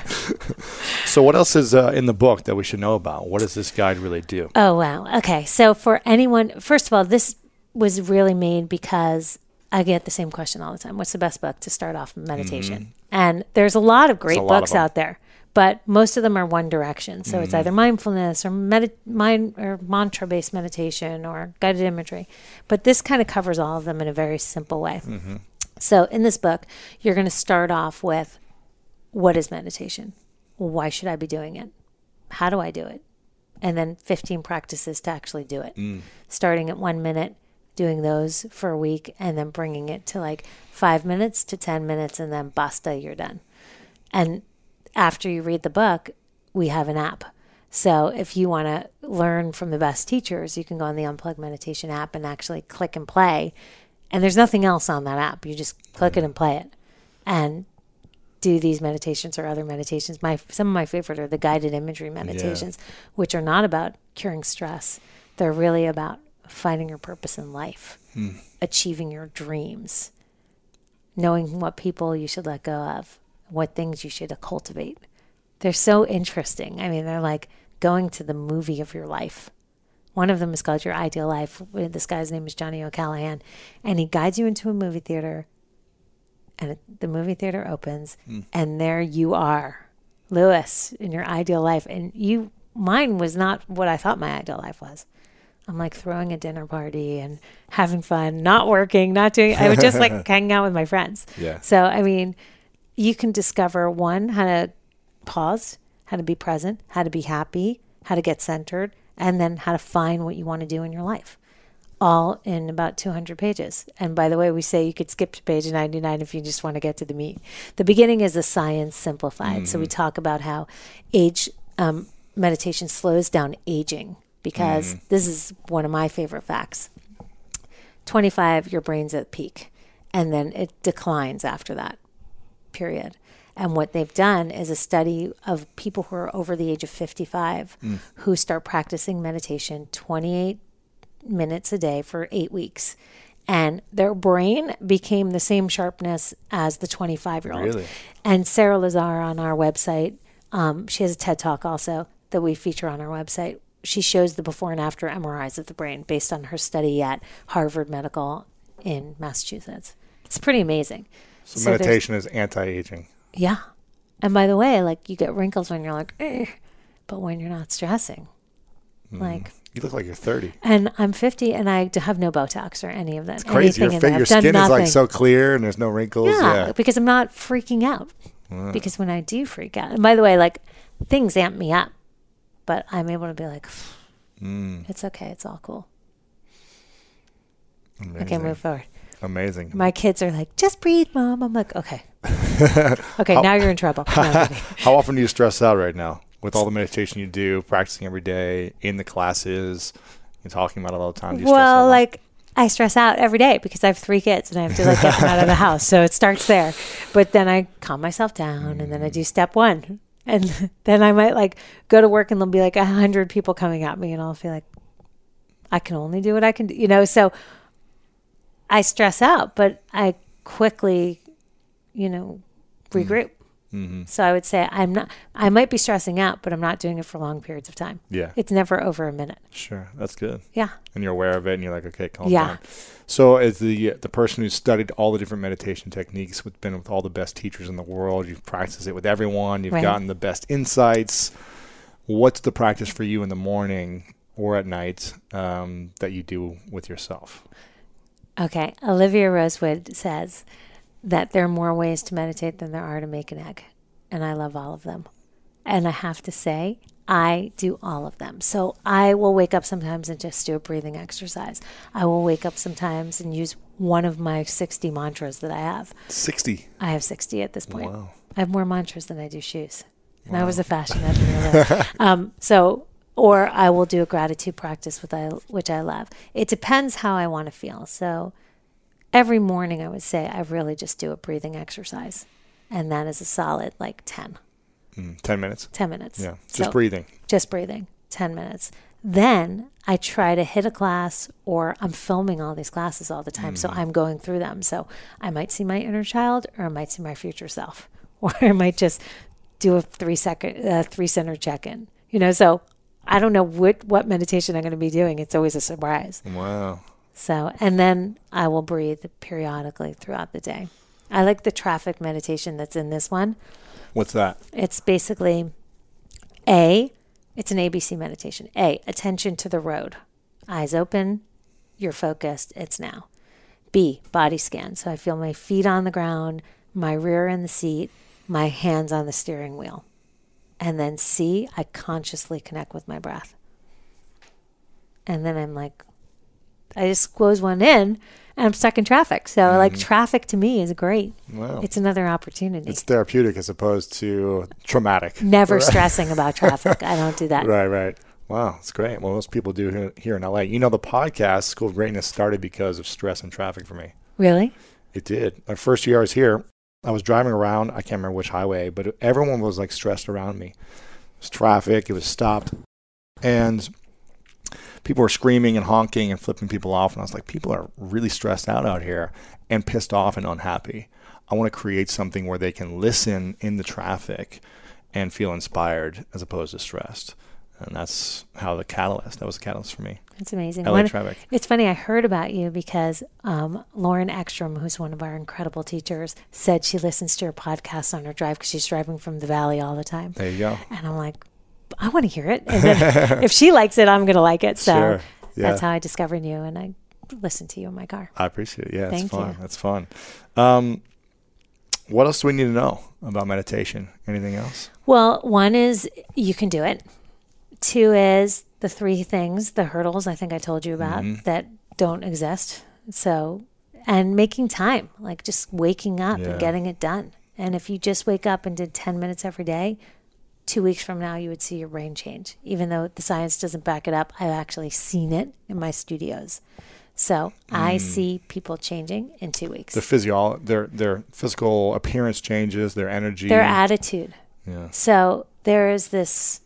So what else is uh, in the book that we should know about? What does this guide really do? oh, wow. Okay. So for anyone, first of all, this was really made because I get the same question all the time. What's the best book to start off meditation? Mm-hmm. And there's a lot of great lot books of out there, but most of them are one direction. So mm-hmm. it's either mindfulness or med- mind or mantra-based meditation or guided imagery. But this kind of covers all of them in a very simple way. Mm-hmm. So in this book, you're going to start off with, what is meditation? Why should I be doing it? How do I do it? And then fifteen practices to actually do it. Mm. Starting at one minute, doing those for a week, and then bringing it to like five minutes to ten minutes, and then basta, you're done. And after you read the book, we have an app. So if you want to learn from the best teachers, you can go on the Unplugged Meditation app and actually click and play. And there's nothing else on that app. You just click it and play it. And do these meditations or other meditations. My Some of my favorite are the guided imagery meditations, yeah. which are not about curing stress. They're really about finding your purpose in life, hmm. achieving your dreams, knowing what people you should let go of, what things you should cultivate. They're so interesting. I mean, they're like going to the movie of your life. One of them is called Your Ideal Life. This guy's name is Johnny O'Callaghan. And he guides you into a movie theater. And the movie theater opens. Mm. And there you are, Lewis, in your ideal life. And you, mine was not what I thought my ideal life was. I'm like throwing a dinner party and having fun, not working, not doing, I was just like hanging out with my friends. Yeah. So, I mean, you can discover, one, how to pause, how to be present, how to be happy, how to get centered, and then how to find what you want to do in your life, all in about two hundred pages. And by the way, we say you could skip to page ninety-nine if you just want to get to the meat. The beginning is a science simplified. Mm-hmm. So we talk about how age um, meditation slows down aging, because mm-hmm. this is one of my favorite facts. twenty-five, your brain's at peak, and then it declines after that period. And what they've done is a study of people who are over the age of fifty-five mm. who start practicing meditation twenty-eight minutes a day for eight weeks. And their brain became the same sharpness as the twenty-five-year-old. Really? And Sarah Lazar on our website, um, she has a TED Talk also that we feature on our website. She shows the before and after M R Is of the brain based on her study at Harvard Medical in Massachusetts. It's pretty amazing. So, so meditation is anti-aging. Yeah. And by the way, like, you get wrinkles when you're like, eh, but when you're not stressing, mm. like. You look like you're thirty. And I'm fifty, and I have no Botox or any of that. It's crazy. Your, fa- your skin is like so clear, and there's no wrinkles. Yeah, yeah. because I'm not freaking out. Uh. Because when I do freak out, and by the way, like, things amp me up, but I'm able to be like, mm. it's okay. It's all cool. Amazing. Okay, move forward. Amazing. My kids are like, just breathe, Mom. I'm like, okay. Okay, how, now you're in trouble. No, how often do you stress out right now with all the meditation you do, practicing every day, in the classes, you're talking about it all the time? Do you well, stress like, I stress out every day because I have three kids and I have to like get them out of the house. So it starts there. But then I calm myself down mm. and then I do step one. And then I might like go to work and there'll be like a hundred people coming at me and I'll feel like, I can only do what I can do, you know? So I stress out, but I quickly, you know, regroup. Mm-hmm. So I would say I'm not, I might be stressing out, but I'm not doing it for long periods of time. Yeah. It's never over a minute. Sure. That's good. Yeah. And you're aware of it and you're like, okay, calm yeah. down. So as the the person who's studied all the different meditation techniques, with been with all the best teachers in the world, you've practiced it with everyone, you've right. gotten the best insights. What's the practice for you in the morning or at night um, that you do with yourself? Okay. Olivia Rosewood says that there are more ways to meditate than there are to make an egg. And I love all of them. And I have to say, I do all of them. So I will wake up sometimes and just do a breathing exercise. I will wake up sometimes and use one of my sixty mantras that I have. sixty. I have sixty at this point. Wow. I have more mantras than I do shoes. And wow. I was a fashion editor. um, so, or I will do a gratitude practice, with I, which I love. It depends how I want to feel. So every morning I would say I really just do a breathing exercise. And that is a solid like ten. Mm, ten minutes? ten minutes. Yeah, just so, breathing. Just breathing, ten minutes. Then I try to hit a class, or I'm filming all these classes all the time. Mm. So I'm going through them. So I might see my inner child, or I might see my future self, or I might just do a three second, uh, three center check-in, you know? So I don't know what, what meditation I'm going to be doing. It's always a surprise. Wow. So, and then I will breathe periodically throughout the day. I like the traffic meditation that's in this one. What's that? It's basically A, it's an A B C meditation. A, attention to the road. Eyes open, you're focused, it's now. B, body scan. So I feel my feet on the ground, my rear in the seat, my hands on the steering wheel. And then C, I consciously connect with my breath. And then I'm like, I just squeeze one in and I'm stuck in traffic. So mm-hmm. like traffic to me is great. Wow. It's another opportunity. It's therapeutic as opposed to traumatic. Never right. stressing about traffic. I don't do that. Right, right. Wow, it's great. Well, most people do here, here in L A. You know, the podcast, School of Greatness, started because of stress and traffic for me. Really? It did. My first year I was here, I was driving around. I can't remember which highway, but everyone was like stressed around me. It was traffic. It was stopped. And people were screaming and honking and flipping people off. And I was like, people are really stressed out out here and pissed off and unhappy. I want to create something where they can listen in the traffic and feel inspired as opposed to stressed. And that's how the catalyst, that was the catalyst for me. That's amazing. L A When, traffic. It's funny, I heard about you because um, Lauren Ekstrom, who's one of our incredible teachers, said she listens to your podcast on her drive because she's driving from the Valley all the time. There you go. And I'm like, I want to hear it. And then if she likes it, I'm going to like it. So sure. yeah. that's how I discovered you, and I listened to you in my car. I appreciate it. Yeah, it's Thank fun. you. That's fun. Um, what else do we need to know about meditation? Anything else? Well, one is you can do it. Two is the three things, the hurdles I think I told you about mm-hmm. that don't exist. So, and making time, like just waking up yeah. and getting it done. And if you just wake up and did ten minutes every day, two weeks from now, you would see your brain change. Even though the science doesn't back it up, I've actually seen it in my studios. So mm. I see people changing in two weeks. The physio- their their physical appearance changes, their energy. Their attitude. Yeah. So there is this,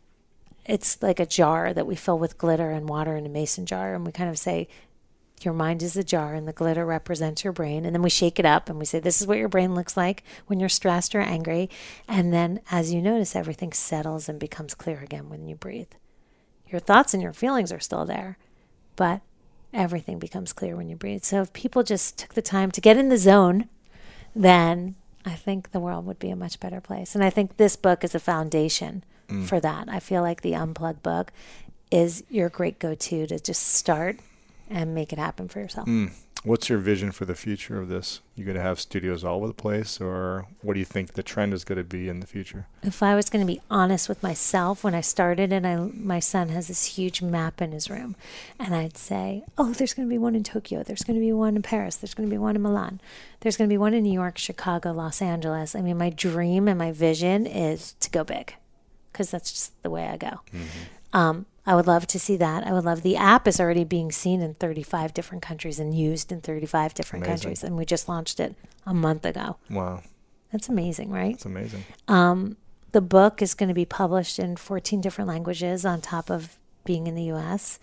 it's like a jar that we fill with glitter and water in a mason jar. And we kind of say, your mind is a jar and the glitter represents your brain. And then we shake it up and we say, this is what your brain looks like when you're stressed or angry. And then as you notice, everything settles and becomes clear again when you breathe. Your thoughts and your feelings are still there, but everything becomes clear when you breathe. So if people just took the time to get in the zone, then I think the world would be a much better place. And I think this book is a foundation mm. for that. I feel like the Unplugged book is your great go-to to just start and make it happen for yourself. Mm. What's your vision for the future of this? You going to have studios all over the place, or what do you think the trend is going to be in the future? If I was going to be honest with myself, when I started, and I, my son has this huge map in his room, and I'd say, oh, there's going to be one in Tokyo, there's going to be one in Paris, there's going to be one in Milan, there's going to be one in New York, Chicago, Los Angeles. I mean, my dream and my vision is to go big, because that's just the way I go. Mm-hmm. Um, I would love to see that. I would love, the app is already being seen in thirty-five different countries and used in thirty-five different amazing. countries. And we just launched it a month ago. Wow. That's amazing, right? That's amazing. Um, the book is going to be published in fourteen different languages on top of being in the U S.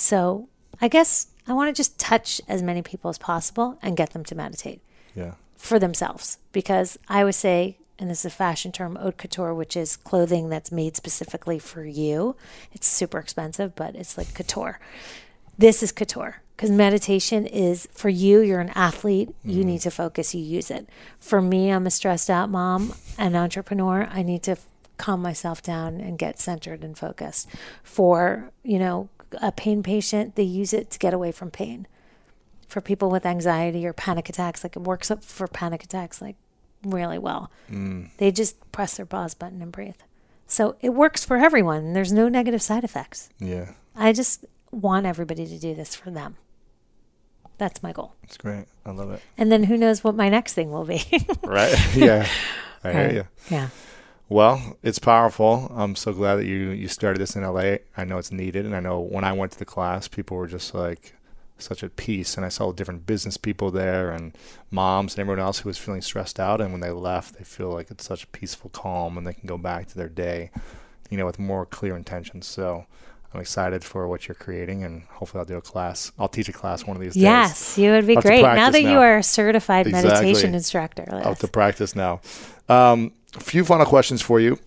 So I guess I want to just touch as many people as possible and get them to meditate. Yeah. For themselves. Because I would say, and this is a fashion term, haute couture, which is clothing that's made specifically for you. It's super expensive, but it's like couture. This is couture, because meditation is for you. You're an athlete. You mm. need to focus. You use it. For me, I'm a stressed out mom, an entrepreneur. I need to f- calm myself down and get centered and focused. For, you know, a pain patient, they use it to get away from pain. For people with anxiety or panic attacks, like it works up for panic attacks, like really well. Mm. They just press their pause button and breathe. So it works for everyone. There's no negative side effects. Yeah. I just want everybody to do this for them. That's my goal. That's great. I love it. And then who knows what my next thing will be. Right. Yeah. I hear Right. you. Yeah. Well, it's powerful. I'm so glad that you, you started this in L A. I know it's needed. And I know when I went to the class, people were just like such at peace. And I saw different business people there and moms and everyone else who was feeling stressed out. And when they left, they feel like it's such a peaceful calm and they can go back to their day, you know, with more clear intentions. So I'm excited for what you're creating, and hopefully I'll do a class. I'll teach a class one of these days. Yes, you would be I'll have to great. Now practice that now. you are a certified Exactly. meditation instructor. I'll Liz. have to practice now. Um, a few final questions for you.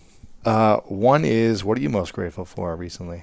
Uh, one is, what are you most grateful for recently?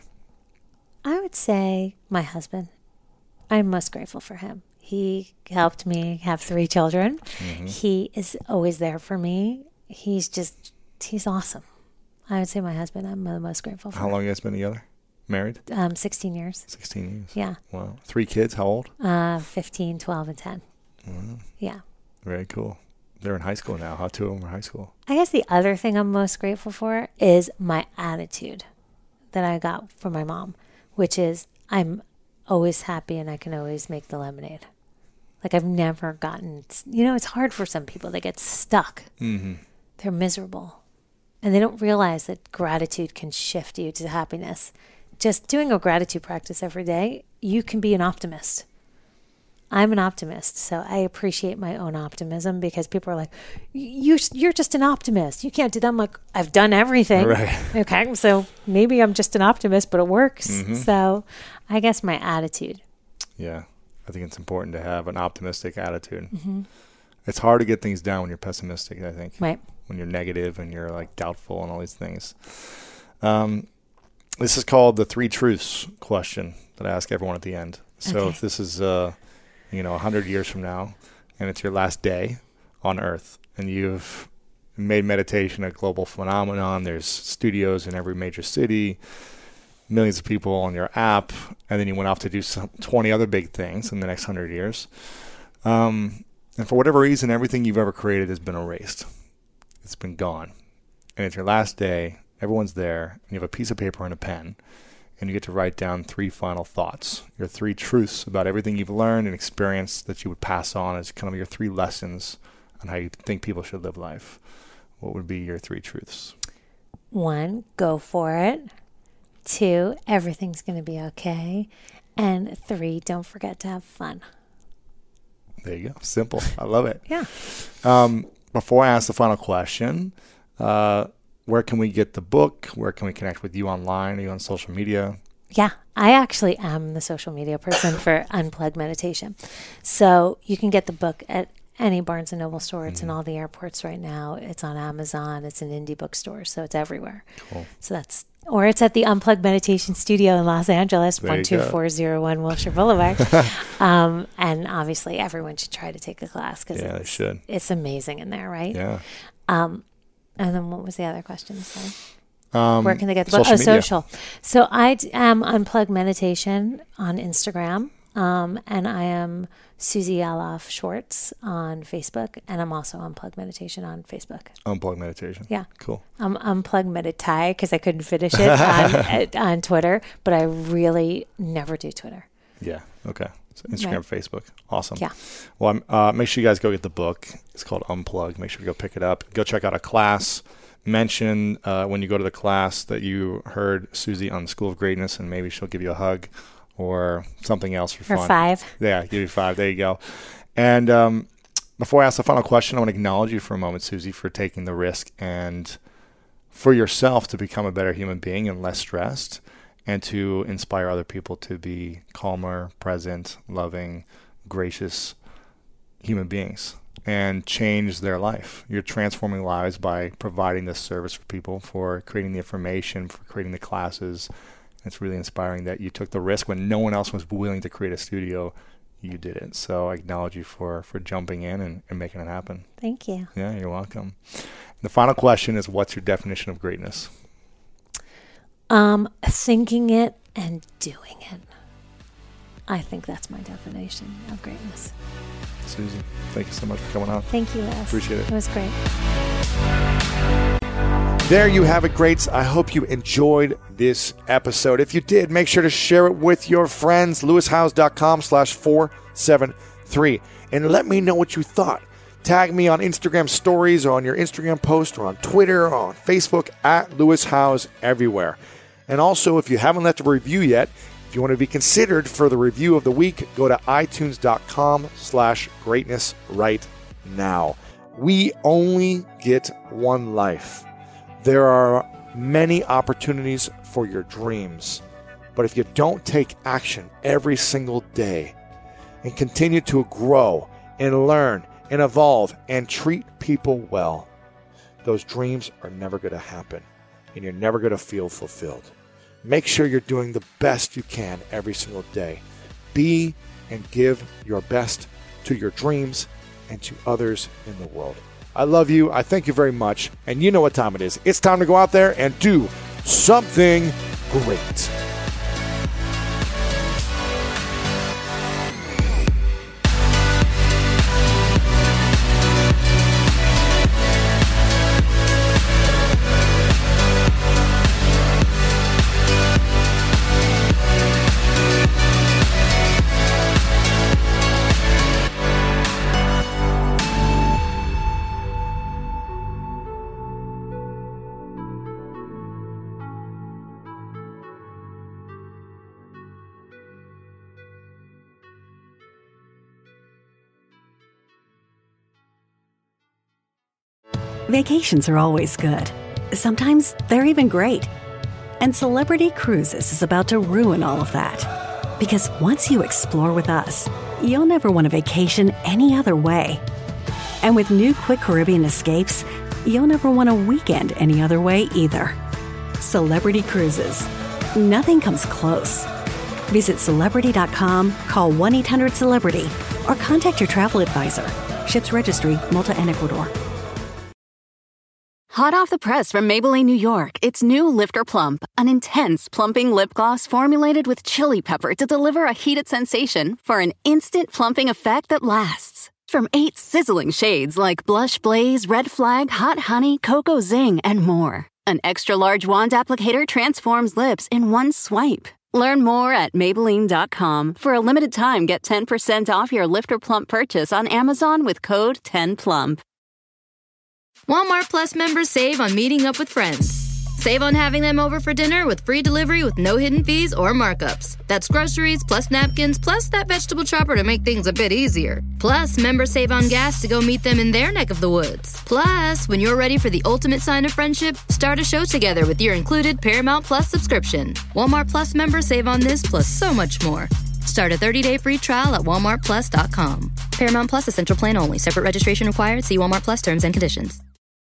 I would say my husband. I'm most grateful for him. He helped me have three children. Mm-hmm. He is always there for me. He's just, he's awesome. I would say my husband, I'm the most grateful for. How long have you guys been together? Married? Um, sixteen years. sixteen years. Yeah. Wow. Three kids? How old? Uh, fifteen, twelve, and ten. Wow. Yeah. Very cool. They're in high school now. How two of them are high school? I guess the other thing I'm most grateful for is my attitude that I got from my mom, which is I'm always happy and I can always make the lemonade. Like I've never gotten, you know, it's hard for some people. They get stuck. Mm-hmm. They're miserable. And they don't realize that gratitude can shift you to happiness. Just doing a gratitude practice every day, you can be an optimist. I'm an optimist, so I appreciate my own optimism because people are like, you, you're just an optimist. You can't do that. I'm like, I've done everything. Right. Okay, so maybe I'm just an optimist, but it works. Mm-hmm. So I guess my attitude. Yeah. I think it's important to have an optimistic attitude. Mm-hmm. It's hard to get things done when you're pessimistic, I think. Right. When you're negative and you're like doubtful and all these things. Um, this is called the three truths question that I ask everyone at the end. So Okay. if this is, uh, you know, a hundred years from now and it's your last day on Earth and you've made meditation a global phenomenon, there's studios in every major city, millions of people on your app, and then you went off to do some twenty other big things in the next hundred years. Um, and for whatever reason, everything you've ever created has been erased. It's been gone. And it's your last day. Everyone's there. And you have a piece of paper and a pen. And you get to write down three final thoughts. Your three truths about everything you've learned and experienced that you would pass on as kind of your three lessons on how you think people should live life. What would be your three truths? One, go for it. Two, everything's going to be okay. And three, don't forget to have fun. There you go. Simple. I love it. Yeah. Um, before I ask the final question, uh, where can we get the book? Where can we connect with you online? Are you on social media? Yeah, I actually am the social media person for Unplugged Meditation. So you can get the book at any Barnes and Noble store. It's Mm-hmm. in all the airports right now. It's on Amazon. It's in indie bookstores. So it's everywhere. Cool. So that's, or it's at the Unplugged Meditation Studio in Los Angeles, There you one two four zero one Wilshire Boulevard. um, and obviously everyone should try to take a class because Yeah, they it's, should. it's amazing in there, right? Yeah. Um, and then what was the other question? Sorry. Um, Where can they get the book? social Oh, media. social. So I d- am Unplugged Meditation on Instagram. Um, and I am Susie Aloff Schwartz on Facebook. And I'm also Unplugged Meditation on Facebook. Unplugged meditation. Yeah. Cool. I'm Unplugged Meditai because I couldn't finish it on, at, on Twitter. But I really never do Twitter. Yeah. Okay. So Instagram, Right. Facebook. Awesome. Yeah. Well, I'm, uh, make sure you guys go get the book. It's called Unplugged. Make sure to go pick it up. Go check out a class. Mention uh, when you go to the class that you heard Susie on School of Greatness, and maybe she'll give you a hug or something else for Or fun. five. Yeah, give you five. There you go. And um, before I ask the final question, I want to acknowledge you for a moment, Susie, for taking the risk and for yourself to become a better human being and less stressed, and to inspire other people to be calmer, present, loving, gracious human beings and change their life. You're transforming lives by providing this service for people, for creating the information, for creating the classes. It's really inspiring that you took the risk when no one else was willing to create a studio. You did it. So I acknowledge you for, for jumping in and, and making it happen. Thank you. Yeah, you're welcome. And the final question is, what's your definition of greatness? Um, thinking it and doing it. I think that's my definition of greatness. Susie, thank you so much for coming on. Thank you, Les. Appreciate it. It was great. There you have it, greats. I hope you enjoyed this episode. If you did, make sure to share it with your friends. lewis howes dot com slash four seven three. And let me know what you thought. Tag me on Instagram stories or on your Instagram post or on Twitter or on Facebook at Lewis Howes everywhere. And also, if you haven't left a review yet, if you want to be considered for the review of the week, go to itunes dot com slash greatness right now. We only get one life. There are many opportunities for your dreams, but if you don't take action every single day and continue to grow and learn and evolve and treat people well, those dreams are never going to happen and you're never going to feel fulfilled. Make sure you're doing the best you can every single day. Be and give your best to your dreams and to others in the world. I love you. I thank you very much. And you know what time it is. It's time to go out there and do something great. Vacations are always good. Sometimes they're even great. And Celebrity Cruises is about to ruin all of that. Because once you explore with us, you'll never want a vacation any other way. And with new Quick Caribbean Escapes, you'll never want a weekend any other way either. Celebrity Cruises. Nothing comes close. Visit celebrity dot com, call one eight hundred celebrity, or contact your travel advisor. Ships Registry, Malta and Ecuador. Hot off the press from Maybelline, New York, it's new Lifter Plump, an intense plumping lip gloss formulated with chili pepper to deliver a heated sensation for an instant plumping effect that lasts. From eight sizzling shades like Blush Blaze, Red Flag, Hot Honey, Cocoa Zing, and more. An extra-large wand applicator transforms lips in one swipe. Learn more at Maybelline dot com. For a limited time, get ten percent off your Lifter Plump purchase on Amazon with code ten plump. Walmart Plus members save on meeting up with friends. Save on having them over for dinner with free delivery with no hidden fees or markups. That's groceries plus napkins plus that vegetable chopper to make things a bit easier. Plus, members save on gas to go meet them in their neck of the woods. Plus, when you're ready for the ultimate sign of friendship, start a show together with your included Paramount Plus subscription. Walmart Plus members save on this plus so much more. Start a thirty-day free trial at walmart plus dot com. Paramount Plus Essential Plan only. Separate registration required. See Walmart Plus terms and conditions.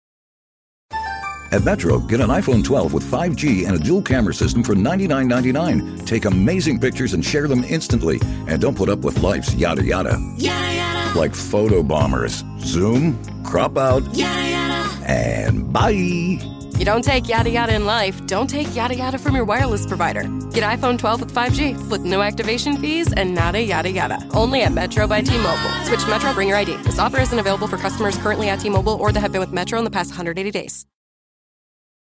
At Metro, get an iPhone twelve with five G and a dual camera system for ninety-nine ninety-nine. Take amazing pictures and share them instantly. And don't put up with life's yada yada. Yada yada. Like photo bombers. Zoom, crop out, yada yada. And bye. You don't take yada yada in life, don't take yada yada from your wireless provider. Get iPhone twelve with five G with no activation fees and nada yada yada. Only at Metro by T-Mobile. Switch to Metro, bring your I D. This offer isn't available for customers currently at T-Mobile or that have been with Metro in the past one hundred eighty days.